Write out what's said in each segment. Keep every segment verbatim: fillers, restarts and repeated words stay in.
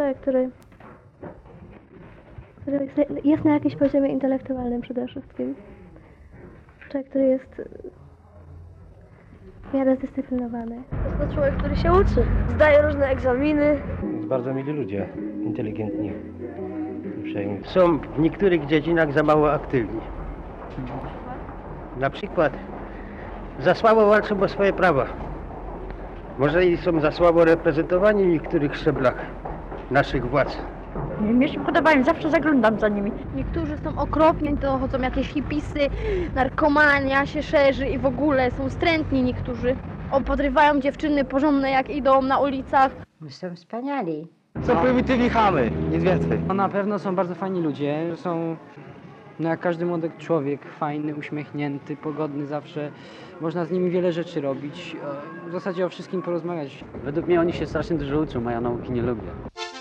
człowiek, który, który jest, jest na jakimś poziomie intelektualnym przede wszystkim. Człowiek, który jest w miarę zdyscyplinowany. Jest to człowiek, który się uczy, zdaje różne egzaminy. Bardzo mili ludzie, inteligentni, uprzejmi. Są w niektórych dziedzinach za mało aktywni. Na przykład za słabo walczą o swoje prawa. Może i są za słabo reprezentowani w niektórych szczeblach naszych władz. Mnie się podobają, zawsze zaglądam za nimi. Niektórzy są okropni, to chodzą jakieś hipisy, narkomania się szerzy i w ogóle są wstrętni niektórzy. O, podrywają dziewczyny porządne jak idą na ulicach. Są wspaniali. Są prymitywni chamy, nic więcej. No na pewno są bardzo fajni ludzie, są no jak każdy młody człowiek, fajny, uśmiechnięty, pogodny zawsze. Można z nimi wiele rzeczy robić, w zasadzie o wszystkim porozmawiać. Według mnie oni się strasznie dużo uczą, a ja nauki nie lubię.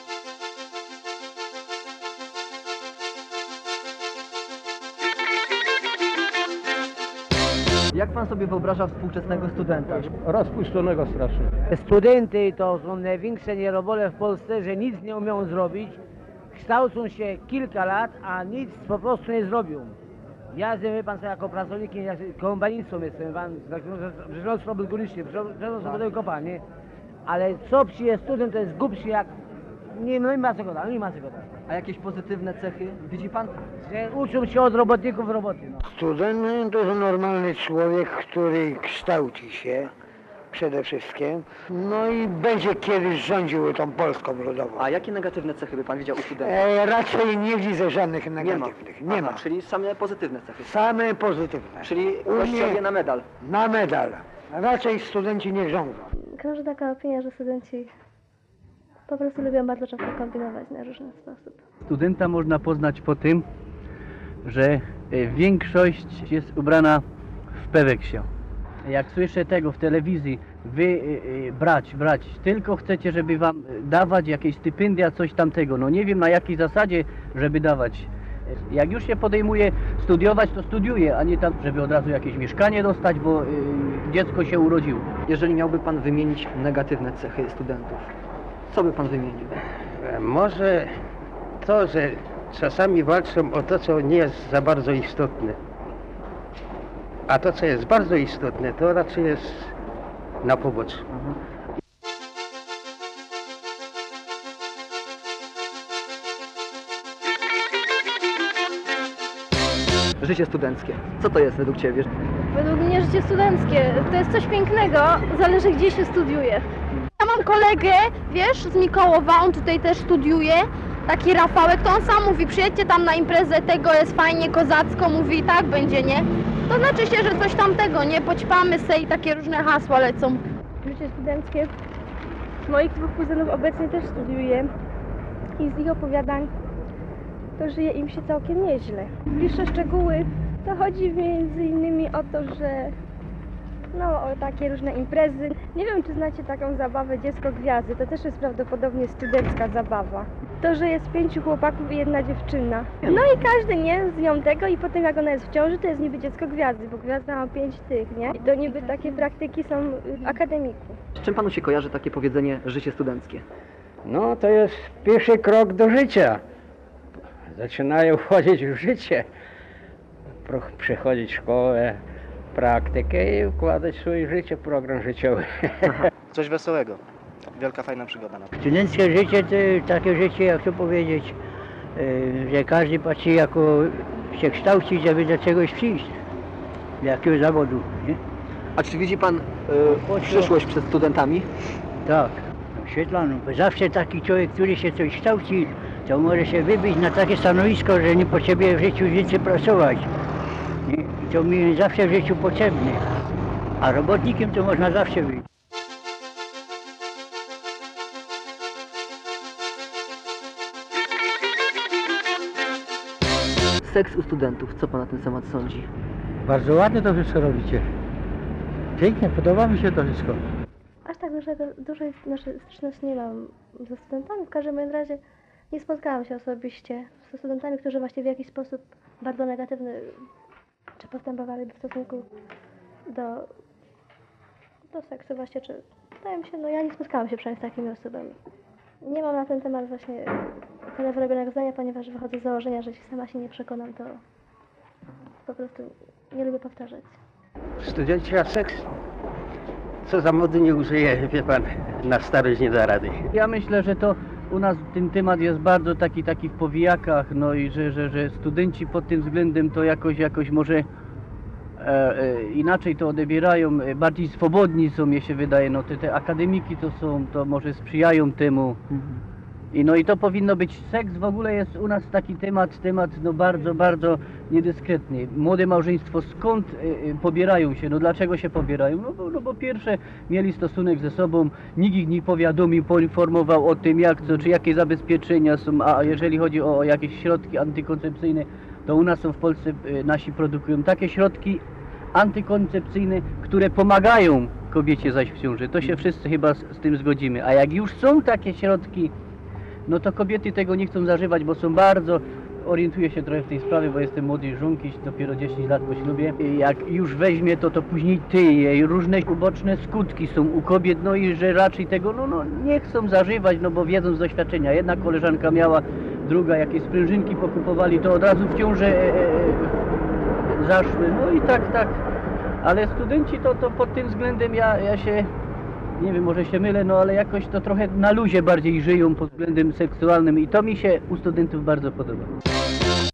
Jak pan sobie wyobraża współczesnego studenta? Rozpuszczonego strasznie. Studenty to są największe nierobole w Polsce, że nic nie umieją zrobić. Kształcą się kilka lat, a nic po prostu nie zrobią. Ja wie pan co, jako pracownik kombanicą jestem, pan przyrząd robił górniczy, przyrząd robił kopalnie, ale co przyje student, to jest głupszy jak nie, no nie ma co go dać, nie ma co go dać. A jakieś pozytywne cechy widzi pan? Że uczą się od robotników roboty. No. Student to jest normalny człowiek, który kształci się przede wszystkim, no i będzie kiedyś rządził tą Polską ludową. A jakie negatywne cechy by pan widział u studenta? E, raczej nie widzę żadnych Nie ma. negatywnych. Nie Aha, ma. czyli same pozytywne cechy. Same pozytywne. Czyli U właściwie mnie na medal. na medal. Raczej studenci nie rządzą. Krąży taka opinia, że studenci po prostu lubią bardzo często kombinować na różny sposób. Studenta można poznać po tym, że większość jest ubrana w peweksie. Jak słyszę tego w telewizji, wy y, brać, brać, tylko chcecie, żeby wam dawać jakieś stypendia, coś tamtego. No nie wiem na jakiej zasadzie, żeby dawać. Jak już się podejmuje studiować, to studiuje, a nie tam, żeby od razu jakieś mieszkanie dostać, bo y, dziecko się urodziło. Jeżeli miałby pan wymienić negatywne cechy studentów, co by pan wymienił? Może to, że czasami walczą o to, co nie jest za bardzo istotne. A to, co jest bardzo istotne, to raczej jest na poboczu. Życie studenckie. Co to jest według ciebie? Według mnie życie studenckie to jest coś pięknego, zależy gdzie się studiuje. Ja mam kolegę, wiesz, z Mikołowa, on tutaj też studiuje, taki Rafałek, to on sam mówi, przyjedźcie tam na imprezę, tego jest fajnie, kozacko, mówi i tak będzie, nie? To znaczy się, że coś tamtego, nie? Poćpamy se i takie różne hasła lecą. Życie studenckie. Moich dwóch kuzynów obecnie też studiuje i z ich opowiadań to żyje im się całkiem nieźle. Bliższe szczegóły to chodzi między innymi o to, że no o takie różne imprezy. Nie wiem, czy znacie taką zabawę Dziecko Gwiazdy, to też jest prawdopodobnie studencka zabawa. To, że jest pięciu chłopaków i jedna dziewczyna. No i każdy nie z nią tego i potem jak ona jest w ciąży, to jest niby Dziecko Gwiazdy, bo Gwiazda ma pięć tych, nie? I to niby takie praktyki są akademików. Z czym panu się kojarzy takie powiedzenie życie studenckie? No to jest pierwszy krok do życia. Zaczynają wchodzić w życie, Pro, przechodzić szkołę, praktykę i układać swoje życie, program życiowy. Coś wesołego. Wielka, fajna przygoda. Studenckie życie to takie życie, jak to powiedzieć, że każdy patrzy jako się kształci, żeby do czegoś przyjść, do jakiegoś zawodu. Nie? A czy widzi pan y, przyszłość przed studentami? Tak, świetlaną, bo zawsze taki człowiek, który się coś kształci, to może się wybić na takie stanowisko, że nie potrzebuje w życiu więcej pracować. Nie? I to mi zawsze w życiu potrzebne. A robotnikiem to można zawsze być. Seks u studentów, co pan na ten temat sądzi? Bardzo ładnie to wszystko robicie. Pięknie, podoba mi się to wszystko. Aż tak dużego, dużej naszej styczności nie mam ze studentami. W każdym razie nie spotkałam się osobiście ze studentami, którzy właśnie w jakiś sposób bardzo negatywny czy postępowali w stosunku do, do seksu właśnie, czy wydaje mi się, no ja nie spotkałam się przynajmniej z takimi osobami. nie mam na ten temat właśnie tyle wyrobionego zdania, ponieważ wychodzę z założenia, że jeśli sama się nie przekonam, to po prostu nie lubię powtarzać. Studenci a seks? Co za mody nie użyje, wie pan, na starość nie da rady. Ja myślę, że to u nas ten temat jest bardzo taki, taki w powijakach, no i że, że, że studenci pod tym względem to jakoś, jakoś może e, e, inaczej to odebierają, e, bardziej swobodni są, mi się wydaje, no te, te akademiki to są, to może sprzyjają temu. I no i to powinno być, seks w ogóle jest u nas taki temat, temat no bardzo, bardzo niedyskretny. Młode małżeństwo skąd y, y, pobierają się, no dlaczego się pobierają? No bo, no bo pierwsze mieli stosunek ze sobą, nikt ich nie powiadomił, poinformował o tym jak co, czy jakie zabezpieczenia są, a jeżeli chodzi o, o jakieś środki antykoncepcyjne, to u nas są w Polsce, y, nasi produkują takie środki antykoncepcyjne, które pomagają kobiecie zaś w ciąży. To się wszyscy chyba z, z tym zgodzimy. A jak już są takie środki, no to kobiety tego nie chcą zażywać, bo są bardzo, orientuję się trochę w tej sprawie, bo jestem młody żonkiś, dopiero dziesięć lat po ślubie. I jak już weźmie to, to później tyje i różne uboczne skutki są u kobiet, no i że raczej tego, no, no nie chcą zażywać, no bo wiedzą z doświadczenia. Jedna koleżanka miała, druga jakieś sprężynki pokupowali, to od razu w ciąży e, e, zaszły, no i tak, tak. Ale studenci to, to pod tym względem ja, ja się... Nie wiem, może się mylę, no ale jakoś to trochę na luzie bardziej żyją pod względem seksualnym i to mi się u studentów bardzo podoba.